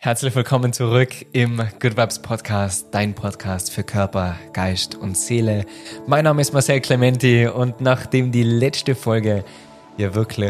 Herzlich willkommen zurück im Good Vibes Podcast, dein Podcast für Körper, Geist und Seele. Mein Name ist Marcel Clementi und nachdem die letzte Folge ja wirklich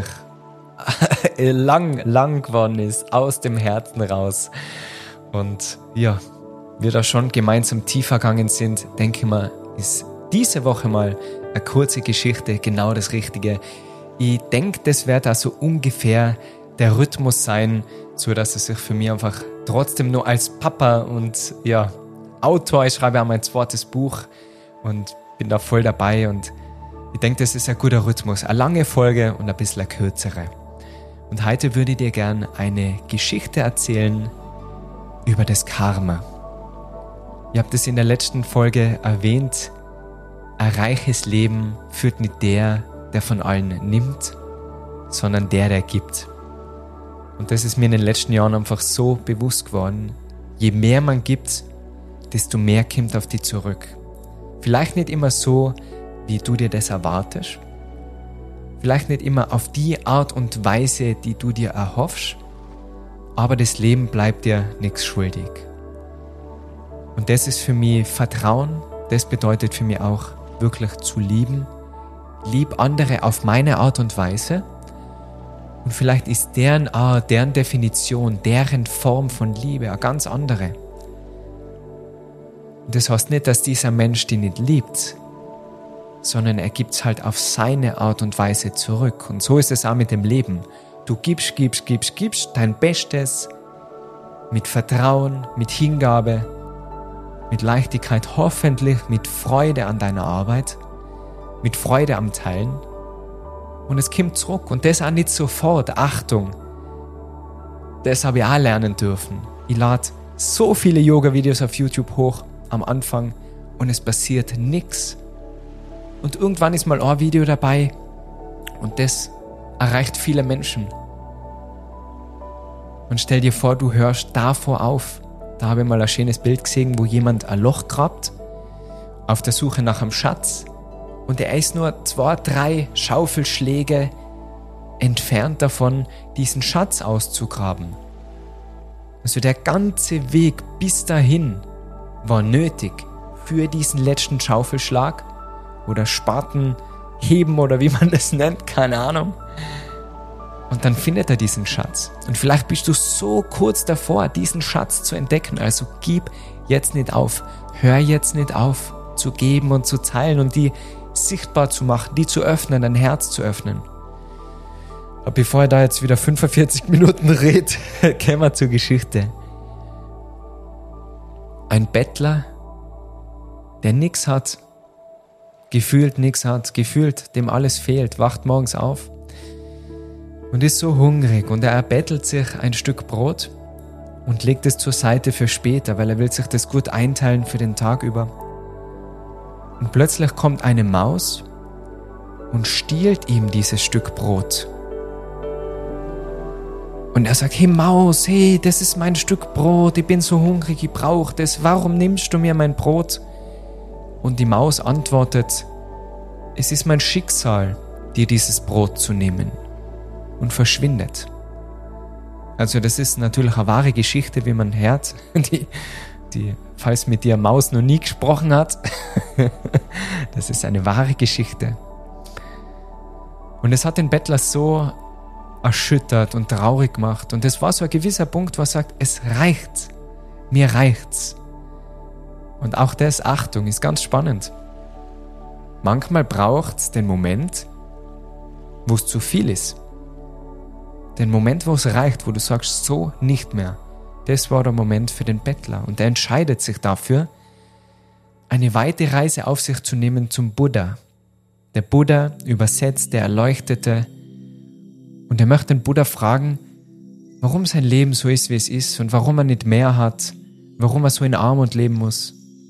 lang geworden ist, aus dem Herzen raus und ja, wir da schon gemeinsam tiefer gegangen sind, denke ich mal, ist diese Woche mal eine kurze Geschichte genau das Richtige. Ich denke, das wird also ungefähr der Rhythmus sein, so dass es sich für mich einfach trotzdem nur als Papa und ja, Autor, ich schreibe auch mein zweites Buch und bin da voll dabei und ich denke, das ist ein guter Rhythmus, eine lange Folge und ein bisschen eine kürzere. Und heute würde ich dir gern eine Geschichte erzählen über das Karma. Ich habe das in der letzten Folge erwähnt, ein reiches Leben führt nicht der von allen nimmt, sondern der gibt. Und das ist mir in den letzten Jahren einfach so bewusst geworden. Je mehr man gibt, desto mehr kommt auf dich zurück. Vielleicht nicht immer so, wie du dir das erwartest. Vielleicht nicht immer auf die Art und Weise, die du dir erhoffst. Aber das Leben bleibt dir nichts schuldig. Und das ist für mich Vertrauen. Das bedeutet für mich auch wirklich zu lieben. Lieb andere auf meine Art und Weise. Und vielleicht ist deren Art, deren Definition, deren Form von Liebe eine ganz andere. Und das heißt nicht, dass dieser Mensch dich nicht liebt, sondern er gibt es halt auf seine Art und Weise zurück. Und so ist es auch mit dem Leben. Du gibst dein Bestes mit Vertrauen, mit Hingabe, mit Leichtigkeit, hoffentlich mit Freude an deiner Arbeit, mit Freude am Teilen. Und es kommt zurück. Und das auch nicht sofort. Achtung, das habe ich auch lernen dürfen. Ich lade so viele Yoga-Videos auf YouTube hoch am Anfang und es passiert nichts. Und irgendwann ist mal ein Video dabei und das erreicht viele Menschen. Und stell dir vor, du hörst davor auf. Da habe ich mal ein schönes Bild gesehen, wo jemand ein Loch grabt, auf der Suche nach einem Schatz. Und er ist nur 2-3 Schaufelschläge entfernt davon, diesen Schatz auszugraben. Also der ganze Weg bis dahin war nötig für diesen letzten Schaufelschlag oder Spatenheben oder wie man das nennt, keine Ahnung. Und dann findet er diesen Schatz. Und vielleicht bist du so kurz davor, diesen Schatz zu entdecken. Also gib jetzt nicht auf. Hör jetzt nicht auf zu geben und zu teilen und die sichtbar zu machen, die zu öffnen, dein Herz zu öffnen. Aber bevor ich da jetzt wieder 45 Minuten rede, kommen wir zur Geschichte. Ein Bettler, der nichts hat, gefühlt dem alles fehlt, wacht morgens auf und ist so hungrig und er erbettelt sich ein Stück Brot und legt es zur Seite für später, weil er will sich das gut einteilen für den Tag über. Und plötzlich kommt eine Maus und stiehlt ihm dieses Stück Brot. Und er sagt, hey Maus, hey, das ist mein Stück Brot, ich bin so hungrig, ich brauche das, warum nimmst du mir mein Brot? Und die Maus antwortet, es ist mein Schicksal, dir dieses Brot zu nehmen. Und verschwindet. Also das ist natürlich eine wahre Geschichte, wie man hört, falls mit dir Maus noch nie gesprochen hat. Das ist eine wahre Geschichte. Und es hat den Bettler so erschüttert und traurig gemacht. Und es war so ein gewisser Punkt, wo er sagt, es reicht. Mir reicht's. Und auch das, Achtung, ist ganz spannend. Manchmal braucht's den Moment, wo es zu viel ist. Den Moment, wo es reicht, wo du sagst, so nicht mehr. Das war der Moment für den Bettler und er entscheidet sich dafür, eine weite Reise auf sich zu nehmen zum Buddha. Der Buddha übersetzt, der Erleuchtete, und er möchte den Buddha fragen, warum sein Leben so ist, wie es ist und warum er nicht mehr hat, warum er so in Armut leben muss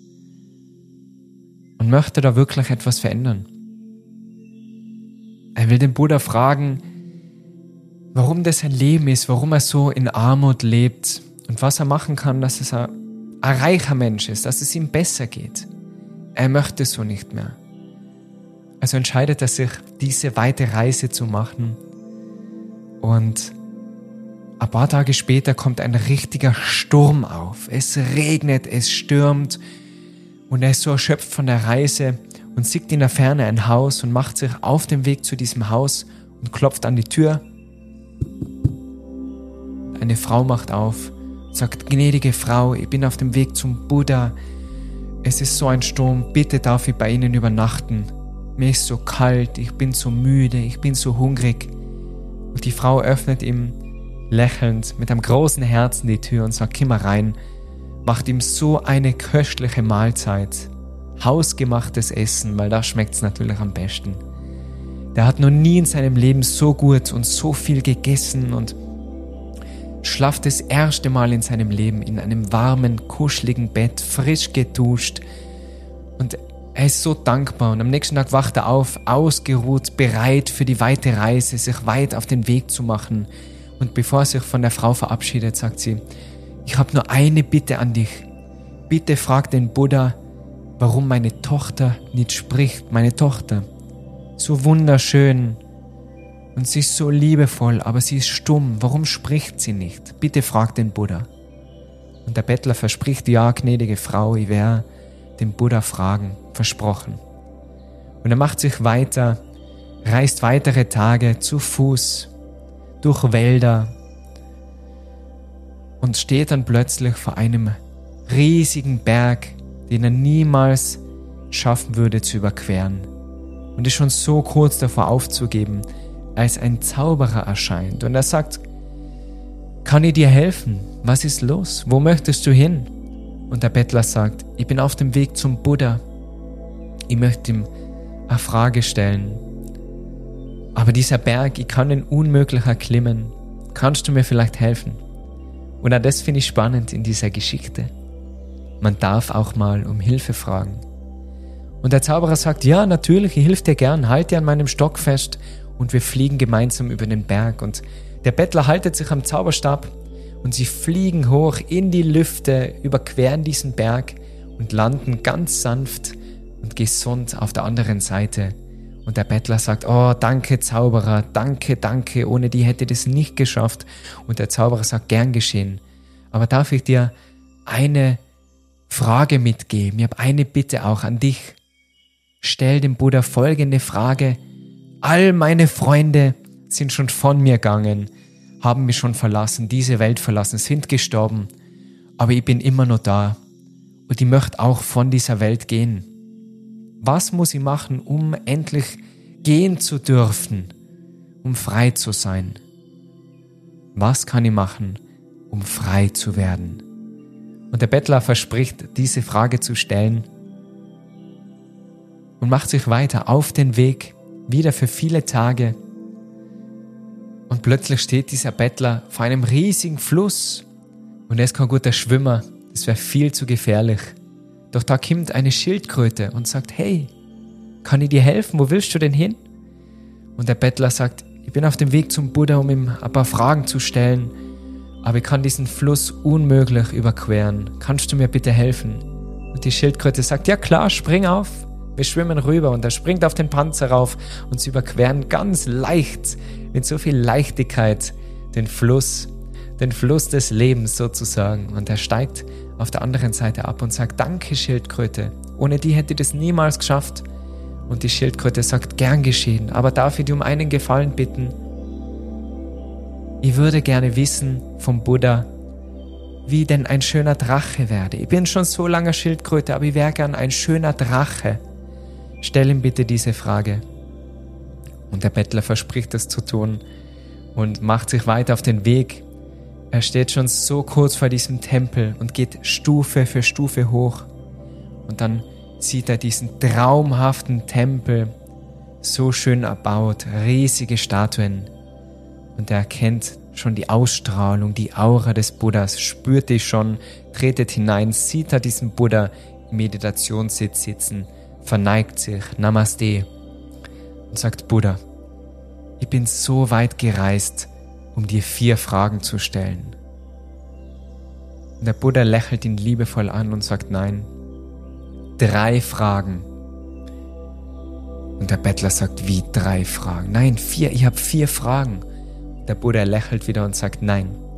und möchte da wirklich etwas verändern. Er will den Buddha fragen, warum das sein Leben ist, warum er so in Armut lebt und was er machen kann, dass es ein reicher Mensch ist, dass es ihm besser geht. Er möchte so nicht mehr. Also entscheidet er sich, diese weite Reise zu machen und ein paar Tage später kommt ein richtiger Sturm auf. Es regnet, es stürmt und er ist so erschöpft von der Reise und sieht in der Ferne ein Haus und macht sich auf den Weg zu diesem Haus und klopft an die Tür. Eine Frau macht auf und sagt: Gnädige Frau, ich bin auf dem Weg zum Buddha. Es ist so ein Sturm, bitte darf ich bei Ihnen übernachten. Mir ist so kalt, ich bin so müde, ich bin so hungrig. Und die Frau öffnet ihm lächelnd mit einem großen Herzen die Tür und sagt: Komm mal rein, macht ihm so eine köstliche Mahlzeit. Hausgemachtes Essen, weil da schmeckt es natürlich am besten. Der hat noch nie in seinem Leben so gut und so viel gegessen und schlaft das erste Mal in seinem Leben in einem warmen, kuscheligen Bett, frisch geduscht. Und er ist so dankbar und am nächsten Tag wacht er auf, ausgeruht, bereit für die weite Reise, sich weit auf den Weg zu machen. Und bevor er sich von der Frau verabschiedet, sagt sie: Ich habe nur eine Bitte an dich. Bitte frag den Buddha, warum meine Tochter nicht spricht. Meine Tochter, so wunderschön und sie ist so liebevoll, aber sie ist stumm. Warum spricht sie nicht? Bitte frag den Buddha. Und der Bettler verspricht: Ja, gnädige Frau, ich werde den Buddha fragen. Versprochen. Und er macht sich weiter, reist weitere Tage zu Fuß durch Wälder und steht dann plötzlich vor einem riesigen Berg, den er niemals schaffen würde zu überqueren. Und ist schon so kurz davor aufzugeben, als ein Zauberer erscheint. Und er sagt: Kann ich dir helfen? Was ist los? Wo möchtest du hin? Und der Bettler sagt: Ich bin auf dem Weg zum Buddha. Ich möchte ihm eine Frage stellen. Aber dieser Berg, ich kann ihn unmöglich erklimmen. Kannst du mir vielleicht helfen? Und auch das finde ich spannend in dieser Geschichte. Man darf auch mal um Hilfe fragen. Und der Zauberer sagt: Ja, natürlich, ich helfe dir gern, halte dir an meinem Stock fest und wir fliegen gemeinsam über den Berg. Und der Bettler haltet sich am Zauberstab und sie fliegen hoch in die Lüfte, überqueren diesen Berg und landen ganz sanft und gesund auf der anderen Seite. Und der Bettler sagt: Oh, danke Zauberer, danke, danke, ohne die hätte ich das nicht geschafft. Und der Zauberer sagt: Gern geschehen. Aber darf ich dir eine Frage mitgeben? Ich habe eine Bitte auch an dich. Stell dem Buddha folgende Frage: All meine Freunde sind schon von mir gegangen, haben mich schon verlassen, diese Welt verlassen, sind gestorben. Aber ich bin immer noch da und ich möchte auch von dieser Welt gehen. Was muss ich machen, um endlich gehen zu dürfen, um frei zu sein? Was kann ich machen, um frei zu werden? Und der Bettler verspricht, diese Frage zu stellen und macht sich weiter auf den Weg, wieder für viele Tage. Und plötzlich steht dieser Bettler vor einem riesigen Fluss und er ist kein guter Schwimmer, das wäre viel zu gefährlich. Doch da kommt eine Schildkröte und sagt: Hey, kann ich dir helfen? Wo willst du denn hin? Und der Bettler sagt: Ich bin auf dem Weg zum Buddha, um ihm ein paar Fragen zu stellen, aber ich kann diesen Fluss unmöglich überqueren. Kannst du mir bitte helfen? Und die Schildkröte sagt: Ja klar, spring auf. Wir schwimmen rüber. Und er springt auf den Panzer rauf und sie überqueren ganz leicht, mit so viel Leichtigkeit, den Fluss des Lebens sozusagen. Und er steigt auf der anderen Seite ab und sagt: Danke Schildkröte, ohne die hätte ich das niemals geschafft. Und die Schildkröte sagt: Gern geschehen, aber darf ich dir um einen Gefallen bitten? Ich würde gerne wissen vom Buddha, wie denn ein schöner Drache werde. Ich bin schon so lange Schildkröte, aber ich wäre gern ein schöner Drache. Stell ihm bitte diese Frage. Und der Bettler verspricht es zu tun und macht sich weiter auf den Weg. Er steht schon so kurz vor diesem Tempel und geht Stufe für Stufe hoch. Und dann sieht er diesen traumhaften Tempel, so schön erbaut, riesige Statuen. Und er erkennt schon die Ausstrahlung, die Aura des Buddhas, spürt die schon, tretet hinein, sieht er diesen Buddha im Meditationssitz sitzen, verneigt sich, Namaste, und sagt: Buddha, ich bin so weit gereist, um dir 4 Fragen zu stellen. Und der Buddha lächelt ihn liebevoll an und sagt: Nein, 3 Fragen. Und der Bettler sagt: Wie 3 Fragen? Nein, 4, ich habe 4 Fragen. Der Buddha lächelt wieder und sagt: Nein,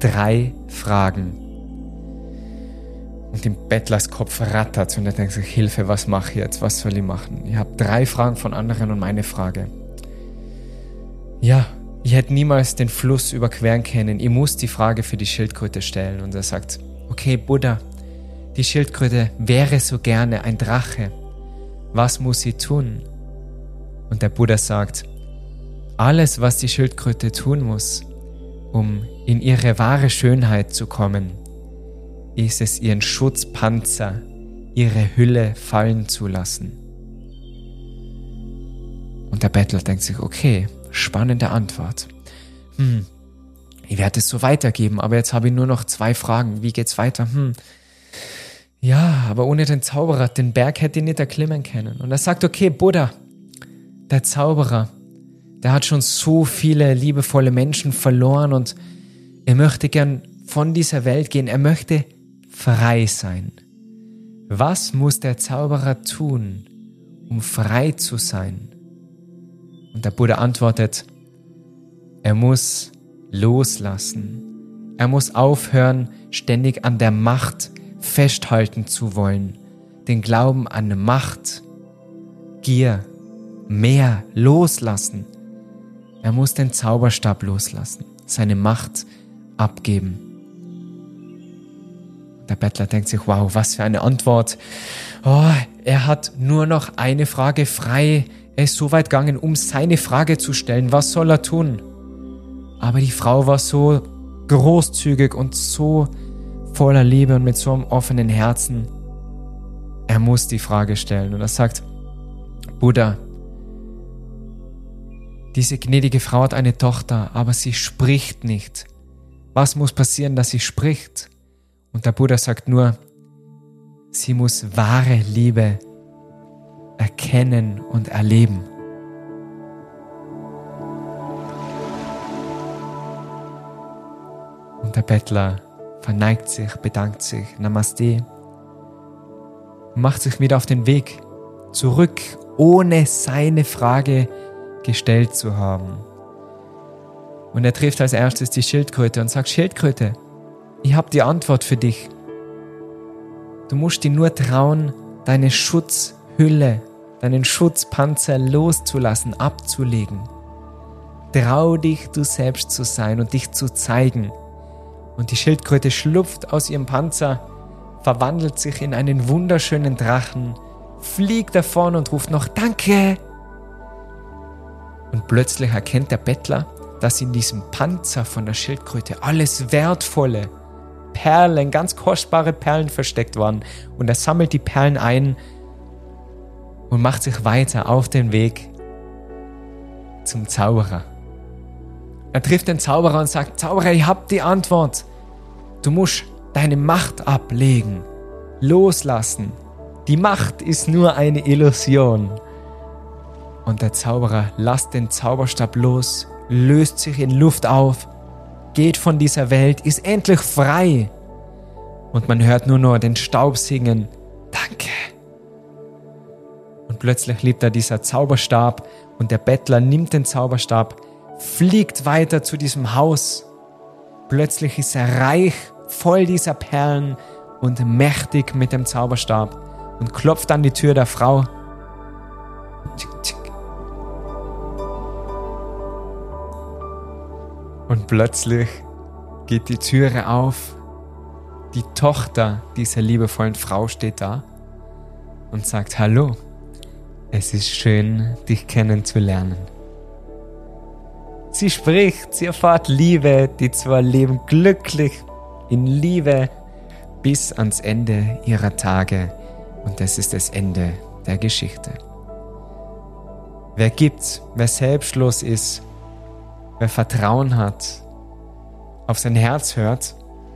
3 Fragen. Und im Bettlers Kopf rattert und er denkt sich, Hilfe, was mache ich jetzt? Was soll ich machen? Ich habe 3 Fragen von anderen und meine Frage. Ja, ich hätte niemals den Fluss überqueren können. Ich muss die Frage für die Schildkröte stellen. Und er sagt, okay, Buddha, die Schildkröte wäre so gerne ein Drache. Was muss sie tun? Und der Buddha sagt, alles, was die Schildkröte tun muss, um in ihre wahre Schönheit zu kommen, ist es, ihren Schutzpanzer, ihre Hülle fallen zu lassen. Und der Bettler denkt sich, okay, spannende Antwort. Ich werde es so weitergeben, aber jetzt habe ich nur noch 2 Fragen. Wie geht's weiter? Ja, aber ohne den Zauberer, den Berg hätte ich nicht erklimmen können. Und er sagt, okay, Buddha, der Zauberer, der hat schon so viele liebevolle Menschen verloren und er möchte gern von dieser Welt gehen. Er möchte frei sein. Was muss der Zauberer tun, um frei zu sein? Und der Buddha antwortet, er muss loslassen. Er muss aufhören, ständig an der Macht festhalten zu wollen. Den Glauben an Macht, Gier, mehr loslassen. Er muss den Zauberstab loslassen, seine Macht abgeben. Der Bettler denkt sich, wow, was für eine Antwort. Oh, er hat nur noch eine Frage frei. Er ist so weit gegangen, um seine Frage zu stellen. Was soll er tun? Aber die Frau war so großzügig und so voller Liebe und mit so einem offenen Herzen. Er muss die Frage stellen. Und er sagt, Buddha, diese gnädige Frau hat eine Tochter, aber sie spricht nicht. Was muss passieren, dass sie spricht? Und der Buddha sagt nur, sie muss wahre Liebe erkennen und erleben. Und der Bettler verneigt sich, bedankt sich, Namaste, und macht sich wieder auf den Weg zurück, ohne seine Frage gestellt zu haben. Und er trifft als erstes die Schildkröte und sagt, Schildkröte, ich habe die Antwort für dich. Du musst dir nur trauen, deine Schutzhülle, deinen Schutzpanzer loszulassen, abzulegen. Trau dich, du selbst zu sein und dich zu zeigen. Und die Schildkröte schlüpft aus ihrem Panzer, verwandelt sich in einen wunderschönen Drachen, fliegt davon und ruft noch Danke. Und plötzlich erkennt der Bettler, dass in diesem Panzer von der Schildkröte alles wertvolle Perlen, ganz kostbare Perlen versteckt waren. Und er sammelt die Perlen ein und macht sich weiter auf den Weg zum Zauberer. Er trifft den Zauberer und sagt, Zauberer, ich hab die Antwort. Du musst deine Macht ablegen, loslassen. Die Macht ist nur eine Illusion. Und der Zauberer lässt den Zauberstab los, löst sich in Luft auf, geht von dieser Welt, ist endlich frei. Und man hört nur noch den Staub singen, Danke. Und plötzlich liegt da dieser Zauberstab und der Bettler nimmt den Zauberstab, fliegt weiter zu diesem Haus. Plötzlich ist er reich, voll dieser Perlen und mächtig mit dem Zauberstab und klopft an die Tür der Frau. Und plötzlich geht die Türe auf. Die Tochter dieser liebevollen Frau steht da und sagt, Hallo, es ist schön, dich kennenzulernen. Sie spricht, sie erfahrt Liebe, die zwei leben glücklich in Liebe bis ans Ende ihrer Tage. Und das ist das Ende der Geschichte. Wer gibt, wer selbstlos ist, wer Vertrauen hat, auf sein Herz hört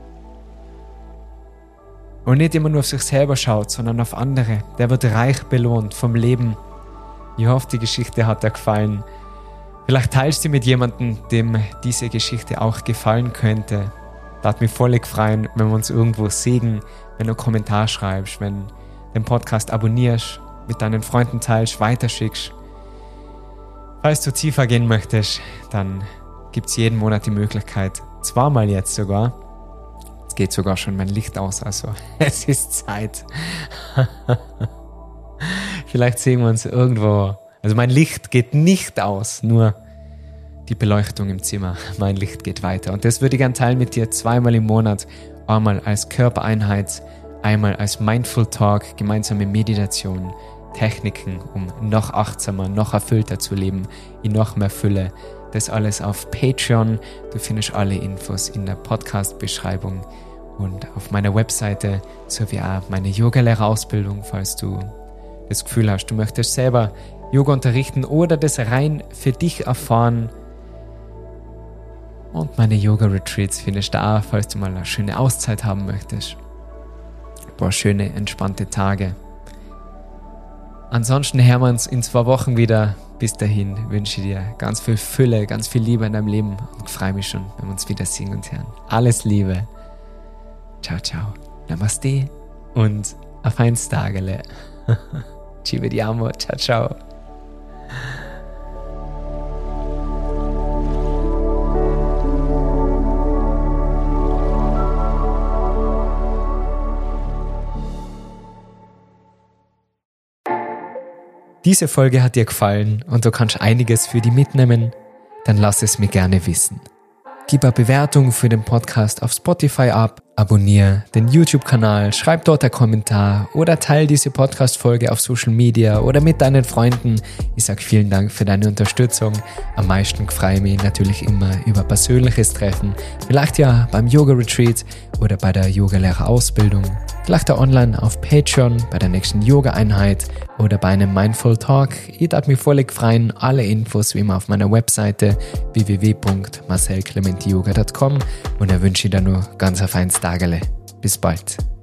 und nicht immer nur auf sich selber schaut, sondern auf andere, der wird reich belohnt vom Leben. Ich hoffe, die Geschichte hat dir gefallen. Vielleicht teilst du mit jemandem, dem diese Geschichte auch gefallen könnte. Das mich völlig freuen, wenn wir uns irgendwo sehen, wenn du einen Kommentar schreibst, wenn du den Podcast abonnierst, mit deinen Freunden teilst, weiterschickst. Falls du tiefer gehen möchtest, dann gibt es jeden Monat die Möglichkeit, zweimal jetzt sogar. Es geht sogar schon mein Licht aus, also es ist Zeit. Vielleicht sehen wir uns irgendwo. Also mein Licht geht nicht aus, nur die Beleuchtung im Zimmer. Mein Licht geht weiter. Und das würde ich gerne teilen mit dir 2-mal im Monat. Einmal als Körpereinheit, einmal als Mindful Talk, gemeinsame Meditation, Techniken, um noch achtsamer, noch erfüllter zu leben, in noch mehr Fülle. Das alles auf Patreon. Du findest alle Infos in der Podcast-Beschreibung und auf meiner Webseite, sowie auch meine Yogalehrerausbildung, falls du das Gefühl hast, du möchtest selber Yoga unterrichten oder das rein für dich erfahren. Und meine Yoga-Retreats findest du auch, falls du mal eine schöne Auszeit haben möchtest. Ein paar schöne, entspannte Tage. Ansonsten hören wir uns in 2 Wochen wieder. Bis dahin wünsche ich dir ganz viel Fülle, ganz viel Liebe in deinem Leben und freue mich schon, wenn wir uns wieder sehen und hören. Alles Liebe. Ciao, ciao. Namaste und auf ein Stagele. Ci vediamo. Ciao, ciao. Diese Folge hat dir gefallen und du kannst einiges für dich mitnehmen, dann lass es mir gerne wissen. Gib eine Bewertung für den Podcast auf Spotify ab, abonniere den YouTube-Kanal, schreib dort einen Kommentar oder teile diese Podcast-Folge auf Social Media oder mit deinen Freunden. Ich sage vielen Dank für deine Unterstützung. Am meisten freue ich mich natürlich immer über persönliches Treffen, vielleicht ja beim Yoga-Retreat oder bei der Yogalehrerausbildung, vielleicht auch online auf Patreon bei der nächsten Yoga-Einheit oder bei einem Mindful Talk. Ich darf mich völlig freuen. Alle Infos wie immer auf meiner Webseite www.marcelclementiyoga.com und da wünsche ich dir nur ganz ein feines Tagele. Bis bald.